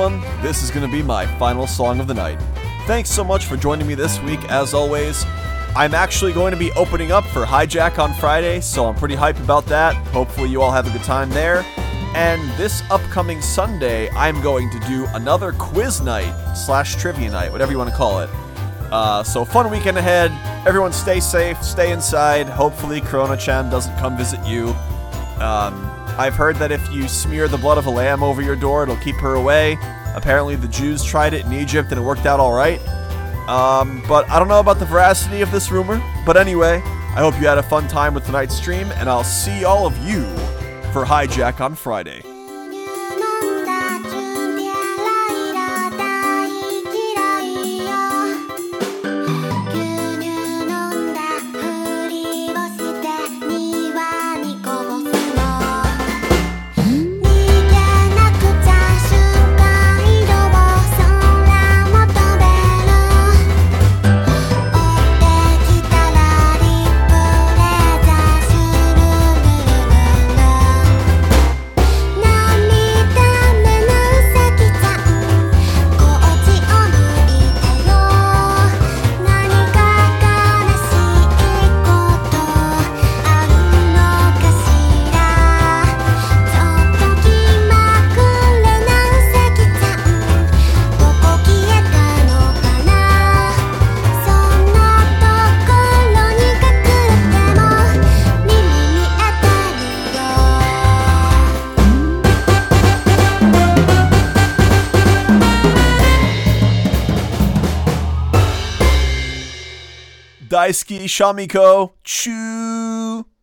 one, this is going to be my final song of the night. Thanks so much for joining me this week, as always. I'm actually going to be opening up for Hijack on Friday, so I'm pretty hyped about that. Hopefully you all have a good time there. And this upcoming Sunday, I'm going to do another quiz night / trivia night, whatever you want to call it. So fun weekend ahead. Everyone stay safe, stay inside. Hopefully Corona-chan doesn't come visit you. I've heard that if you smear the blood of a lamb over your door, it'll keep her away. Apparently the Jews tried it in Egypt and it worked out alright. But I don't know about the veracity of this rumor. But anyway, I hope you had a fun time with tonight's stream, and I'll see all of you for Hijack on Friday. Daisuke Shamiko, choo!